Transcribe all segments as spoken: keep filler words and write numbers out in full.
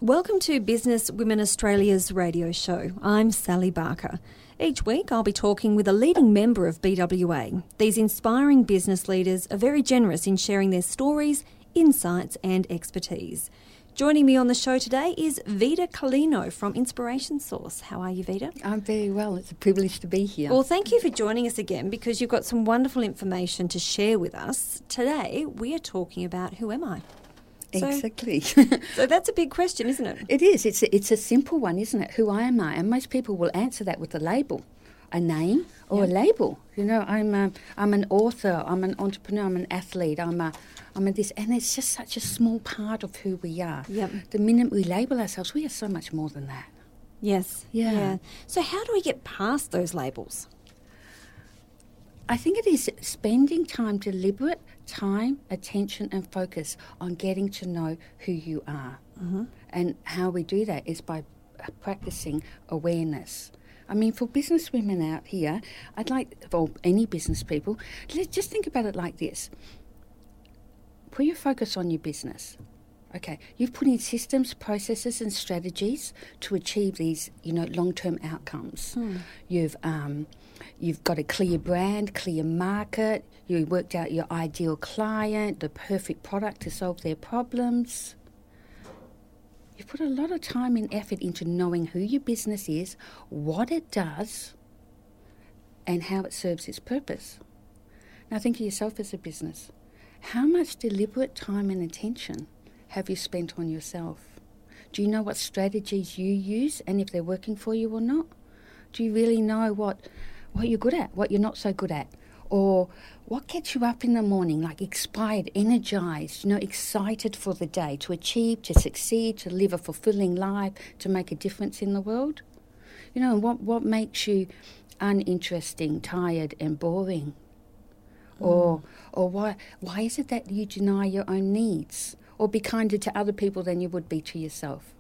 Welcome to Business Women Australia's radio show. I'm Sally Barker. Each week I'll be talking with a leading member of B W A. These inspiring business leaders are very generous in sharing their stories, insights and expertise. Joining me on the show today is Vida Carlino from Inspiration Source. How are you, Vida? I'm very well. It's a privilege to be here. Well, thank you for joining us again because you've got some wonderful information to share with us. Today we are talking about who am I? So, exactly. so that's a big question, isn't it? It is. It's a, it's a simple one, isn't it? Who am I? And most people will answer that with a label, a name or Yep. a label. You know, I'm a, I'm an author, I'm an entrepreneur, I'm an athlete, I'm a, I'm a this. And it's just such a small part of who we are. Yep. The minute we label ourselves, we are so much more than that. Yes. Yeah. So how do we get past those labels? I think it is spending time, deliberate time, attention and focus on getting to know who you are. Mm-hmm. And how we do that is by practicing awareness. I mean, for business women out here, I'd like, for any business people, let's just think about it like this. Put your focus on your business. Okay, you've put in systems, processes and strategies to achieve these, you know, long-term outcomes. Hmm. You've um, you've got a clear brand, clear market. You worked out your ideal client, the perfect product to solve their problems. You put a lot of time and effort into knowing who your business is, what it does, and how it serves its purpose. Now think of yourself as a business. How much deliberate time and attention have you spent on yourself? Do you know what strategies you use and if they're working for you or not? Do you really know what, what you're good at, what you're not so good at? Or what gets you up in the morning, like inspired, energized, you know, excited for the day, to achieve, to succeed, to live a fulfilling life, to make a difference in the world? You know, what, what makes you uninteresting, tired and boring? Mm. Or or why why is it that you deny your own needs? Or be kinder to other people than you would be to yourself?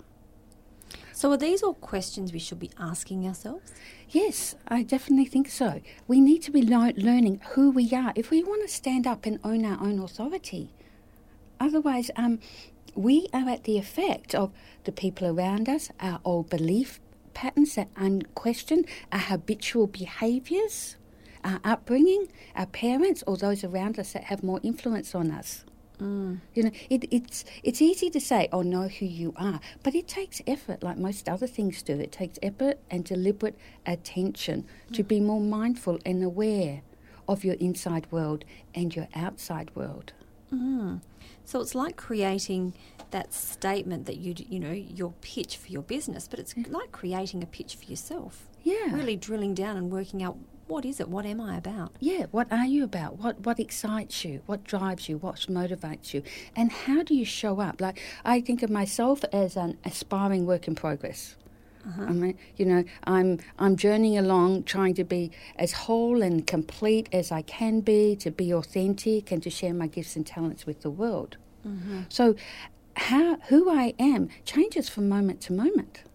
So are these all questions we should be asking ourselves? Yes, I definitely think so. We need to be le- learning who we are if we want to stand up and own our own authority. Otherwise, um, we are at the effect of the people around us, our old belief patterns that unquestioned, our habitual behaviours, our upbringing, our parents, or those around us that have more influence on us. Mm. You know, it, it's it's easy to say, oh, know who you are, but it takes effort, like most other things do. It takes effort and deliberate attention mm. to be more mindful and aware of your inside world and your outside world. Mm. So it's like creating that statement that you you know, your pitch for your business, but it's like creating a pitch for yourself. Yeah. Really drilling down and working out, what is it? What am I about? Yeah, what are you about? What what excites you? What drives you? What motivates you? And how do you show up? Like, I think of myself as an aspiring work in progress. Uh-huh. I mean, you know, I'm I'm journeying along, trying to be as whole and complete as I can be, to be authentic and to share my gifts and talents with the world. Mm-hmm. So, how who I am changes from moment to moment.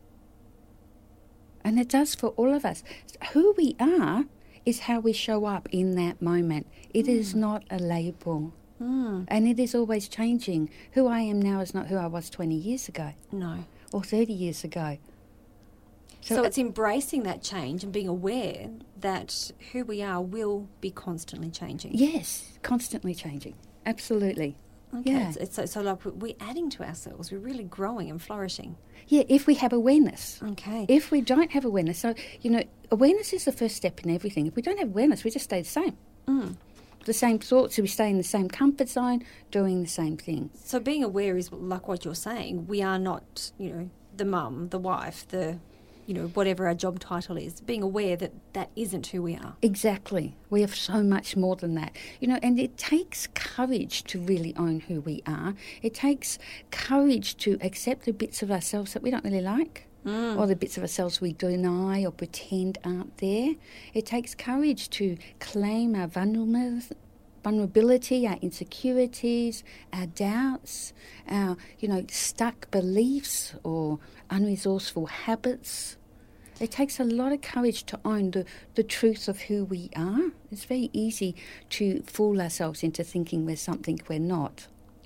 And it does for all of us. Who we are is how we show up in that moment. It mm. is not a label. Mm. And it is always changing. Who I am now is not who I was twenty years ago. No. Or thirty years ago. So, so it's embracing that change and being aware that who we are will be constantly changing. Yes, constantly changing. Absolutely. Okay, yeah. it's, it's so, so like we're adding to ourselves. We're really growing and flourishing. Yeah, if we have awareness. Okay. If we don't have awareness, so, you know, awareness is the first step in everything. If we don't have awareness, we just stay the same. Mm. The same thoughts, we stay in the same comfort zone, doing the same thing. So being aware is like what you're saying. We are not, you know, the mum, the wife, the... you know, whatever our job title is, being aware that that isn't who we are. Exactly. We have so much more than that. You know, and it takes courage to really own who we are. It takes courage to accept the bits of ourselves that we don't really like, mm. or the bits of ourselves we deny or pretend aren't there. It takes courage to claim our vulnerability, vulnerability, our insecurities, our doubts, our, you know, stuck beliefs or unresourceful habits. It takes a lot of courage to own the, the truth of who we are. It's very easy to fool ourselves into thinking we're something we're not.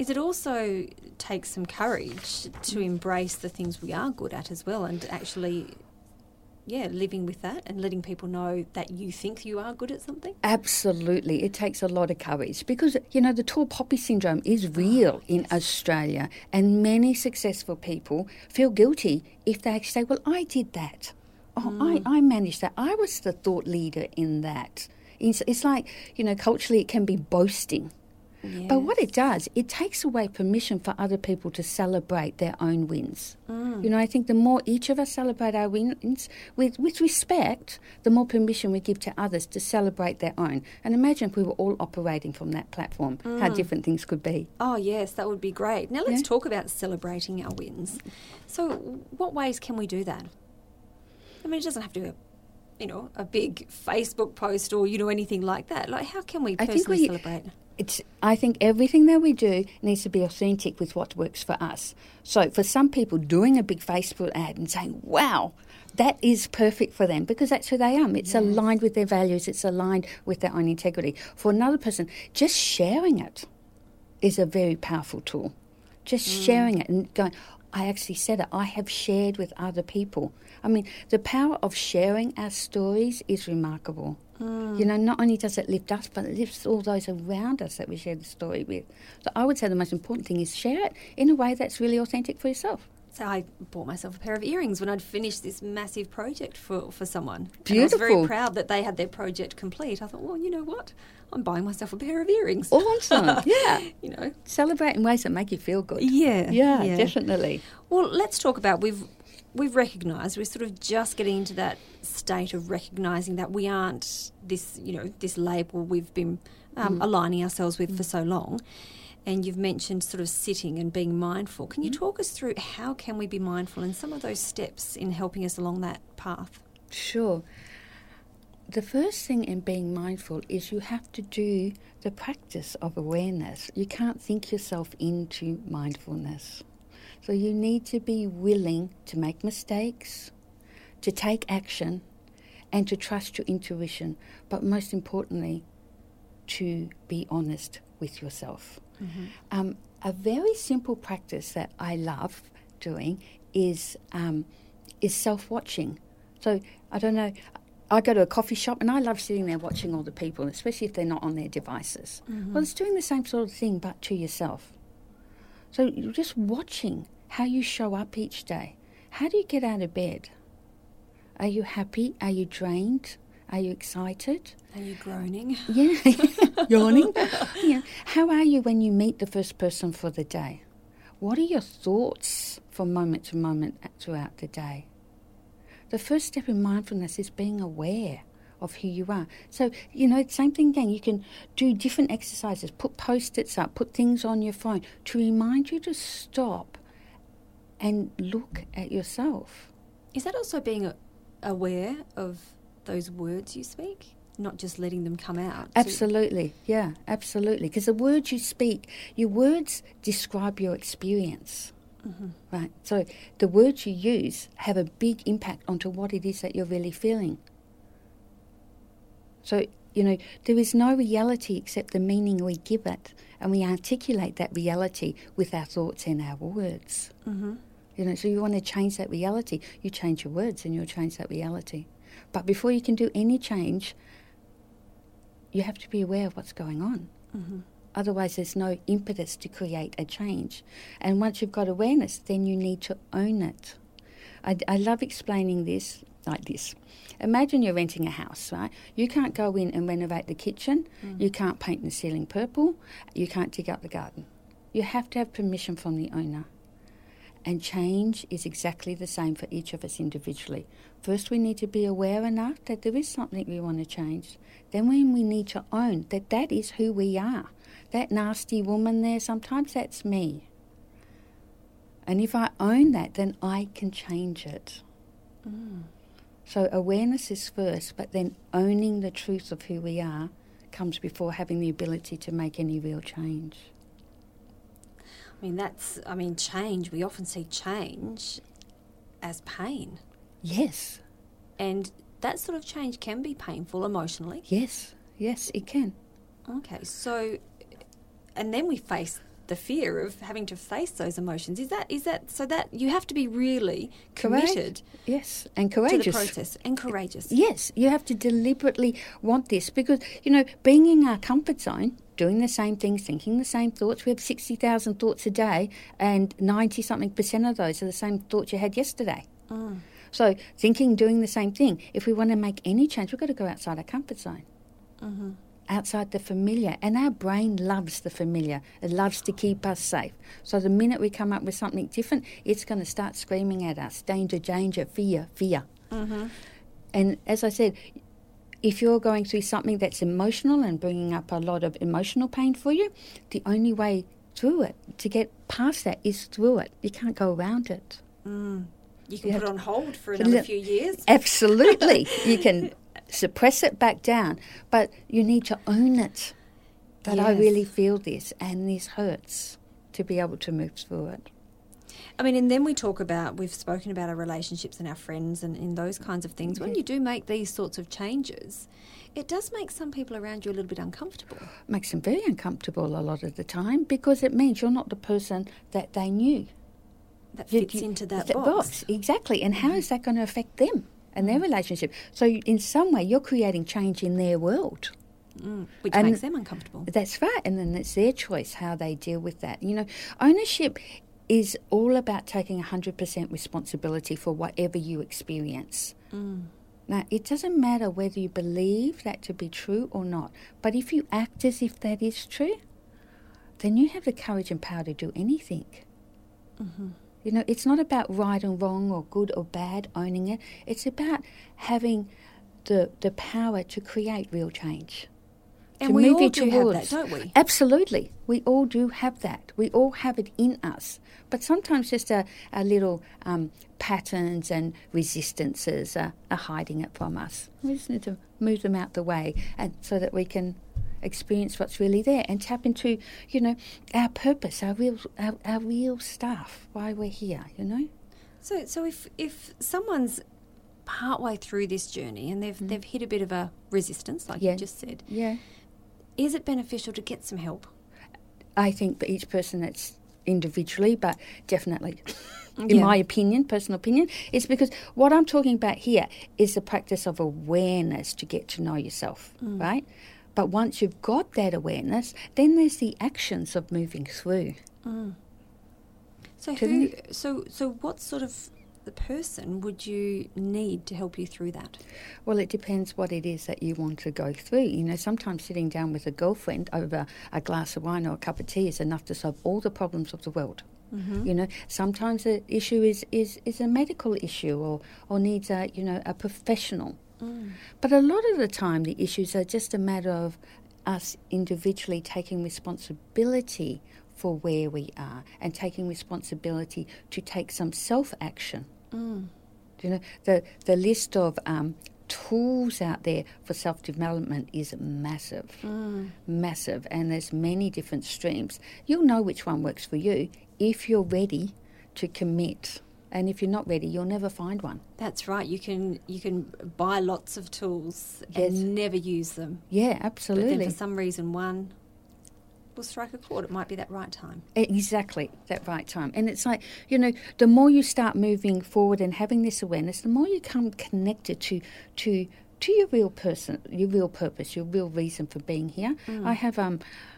Is it also takes some courage to embrace the things we are good at as well, and actually, yeah, living with that and letting people know that you think you are good at something? Absolutely. It takes a lot of courage because, you know, the tall poppy syndrome is real oh, in yes. Australia, and many successful people feel guilty if they actually say, well, I did that. Oh, mm. I, I managed that. I was the thought leader in that. It's, it's like, you know, culturally it can be boasting. Yes. But what it does, it takes away permission for other people to celebrate their own wins. Mm. You know, I think the more each of us celebrate our wins with, with respect, the more permission we give to others to celebrate their own. And imagine if we were all operating from that platform, mm. how different things could be. Oh, yes, that would be great. Now let's yeah. talk about celebrating our wins. So what ways can we do that? I mean, it doesn't have to be, you know, a big Facebook post or, you know, anything like that. Like, how can we personally I think we, celebrate? It's, I think everything that we do needs to be authentic with what works for us. So for some people, doing a big Facebook ad and saying, wow, that is perfect for them because that's who they are. It's yes. aligned with their values. It's aligned with their own integrity. For another person, just sharing it is a very powerful tool. Just mm. sharing it and going, I actually said it. I have shared with other people. I mean, the power of sharing our stories is remarkable. Mm. You know, not only does it lift us, but it lifts all those around us that we share the story with. So I would say the most important thing is share it in a way that's really authentic for yourself. So I bought myself a pair of earrings when I'd finished this massive project for, for someone. Beautiful. And I was very proud that they had their project complete. I thought, well, you know what? I'm buying myself a pair of earrings. Awesome. Yeah. You know. Celebrate in ways that make you feel good. Yeah. Yeah, yeah. definitely. Well, let's talk about, we've we've recognised, we're sort of just getting into that state of recognising that we aren't this, you know, this label we've been um, mm. aligning ourselves with mm. for so long. And you've mentioned sort of sitting and being mindful. Can you mm. talk us through how can we be mindful and some of those steps in helping us along that path? Sure. The first thing in being mindful is you have to do the practice of awareness. You can't think yourself into mindfulness. So you need to be willing to make mistakes, to take action, and to trust your intuition. But most importantly, to be honest with yourself. Mm-hmm. Um, a very simple practice that I love doing is um, is self-watching. So I don't know, I go to a coffee shop and I love sitting there watching all the people, especially if they're not on their devices. Mm-hmm. Well, it's doing the same sort of thing but to yourself. So you're just watching how you show up each day. How do you get out of bed? Are you happy? Are you drained? Are you excited? Are you groaning? Yeah, yawning. Yeah. How are you when you meet the first person for the day? What are your thoughts from moment to moment throughout the day? The first step in mindfulness is being aware of who you are. So, you know, same thing again. You can do different exercises, put Post-its up, put things on your phone to remind you to stop and look at yourself. Is that also being aware of those words you speak? Not just letting them come out. Absolutely, yeah, absolutely. Because the words you speak, your words describe your experience, mm-hmm. right? So the words you use have a big impact onto what it is that you're really feeling. So, you know, there is no reality except the meaning we give it, and we articulate that reality with our thoughts and our words. Mm-hmm. You know, so you want to change that reality, you change your words and you'll change that reality. But before you can do any change, you have to be aware of what's going on. Mm-hmm. Otherwise, there's no impetus to create a change. And once you've got awareness, then you need to own it. I, I love explaining this like this. Imagine you're renting a house, right? You can't go in and renovate the kitchen. Mm. You can't paint the ceiling purple. You can't dig up the garden. You have to have permission from the owner. And change is exactly the same for each of us individually. First, we need to be aware enough that there is something we want to change. Then when we need to own that that is who we are. That nasty woman there, sometimes that's me. And if I own that, then I can change it. Mm. So awareness is first, but then owning the truth of who we are comes before having the ability to make any real change. I mean, that's, I mean, change, we often see change as pain. Yes. And that sort of change can be painful emotionally. Yes, yes, it can. Okay, so, and then we face the fear of having to face those emotions. Is that is that so that you have to be really Courage. committed, yes, and courageous to the process and courageous. Yes, you have to deliberately want this because, you know, being in our comfort zone, doing the same things, thinking the same thoughts. We have sixty thousand thoughts a day, and ninety-something percent of those are the same thoughts you had yesterday. Mm. So thinking, doing the same thing. If we want to make any change, we've got to go outside our comfort zone, Mm-hmm. outside the familiar. And our brain loves the familiar. It loves to keep us safe. So the minute we come up with something different, it's going to start screaming at us, danger, danger, fear, fear. Mm-hmm. And as I said, if you're going through something that's emotional and bringing up a lot of emotional pain for you, the only way through it, to get past that, is through it. You can't go around it. Mm. You can You put have it on hold for another Look, few years. Absolutely. You can suppress it back down, but you need to own it. That I Yes. really feel this and this hurts, to be able to move through it. I mean, and then we talk about, we've spoken about our relationships and our friends and, and those kinds of things. When Yeah. you do make these sorts of changes, it does make some people around you a little bit uncomfortable. Makes them very uncomfortable a lot of the time because it means you're not the person that they knew. That You- fits you- into that the box. Exactly. And how is that going to affect them and their relationship? So you- in some way, you're creating change in their world. Mm. Which And- makes them uncomfortable. That's right. And then it's their choice how they deal with that. You know, ownership is all about taking one hundred percent responsibility for whatever you experience. Mm. Now, it doesn't matter whether you believe that to be true or not, but if you act as if that is true, then you have the courage and power to do anything. Mm-hmm. You know, it's not about right and wrong or good or bad, owning it. It's about having the the power to create real change. And to we move all you do have towards- that, don't we? Absolutely. We all do have that. We all have it in us. But sometimes just a, a little um, patterns and resistances are, are hiding it from us. We just need to move them out the way and so that we can experience what's really there and tap into, you know, our purpose, our real, our, our real stuff, why we're here, you know? So, so if if someone's partway through this journey and they've they've hit a bit of a resistance, like Yeah. you just said, Yeah. is it beneficial to get some help? I think for each person that's individually, but definitely, in Yeah. my opinion, personal opinion, it's because what I'm talking about here is the practice of awareness to get to know yourself, right? But once you've got that awareness, then there's the actions of moving through. So To who? the- So so what sort of the person would you need to help you through that? Well, it depends what it is that you want to go through. You know, sometimes sitting down with a girlfriend over a glass of wine or a cup of tea is enough to solve all the problems of the world. Mm-hmm. You know, sometimes the issue is, is, is a medical issue or, or needs a, you know, a professional. Mm. But a lot of the time the issues are just a matter of us individually taking responsibility for where we are and taking responsibility to take some self-action. Mm. You know, the, the list of um, tools out there for self-development is massive, Mm. massive, and there's many different streams. You'll know which one works for you if you're ready to commit. And if you're not ready, you'll never find one. That's right. You can you can buy lots of tools Yes. and never use them. Yeah, But then absolutely. for some reason, one will strike a chord. It might be that right time. Exactly, that right time. And it's like, you know, the more you start moving forward and having this awareness, the more you come connected to to to your real person, your real purpose, your real reason for being here. I have um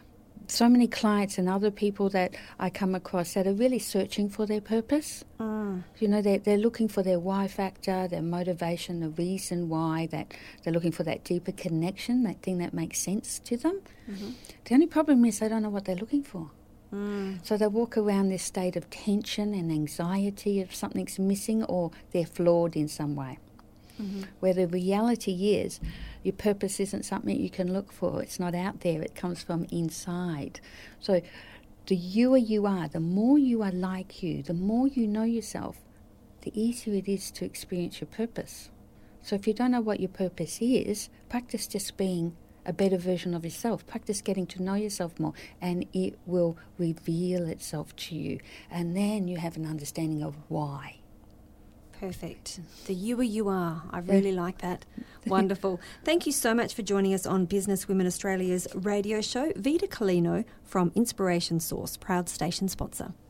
so many clients and other people that I come across that are really searching for their purpose. Mm. You know, they're, they're looking for their why factor, their motivation, the reason why, that they're looking for that deeper connection, that thing that makes sense to them. Mm-hmm. The only problem is they don't know what they're looking for. Mm. So they walk around this state of tension and anxiety if something's missing or they're flawed in some way. Mm-hmm. Where the reality is your purpose isn't something you can look for. It's not out there. It comes from inside. So the youer you are, the more you are like you, the more you know yourself, the easier it is to experience your purpose. So if you don't know what your purpose is, practice just being a better version of yourself. Practice getting to know yourself more, and it will reveal itself to you. And then you have an understanding of why. Perfect. The you are you are. I really like that. Wonderful. Thank you so much for joining us on Business Women Australia's radio show. Vita Colino from Inspiration Source, proud station sponsor.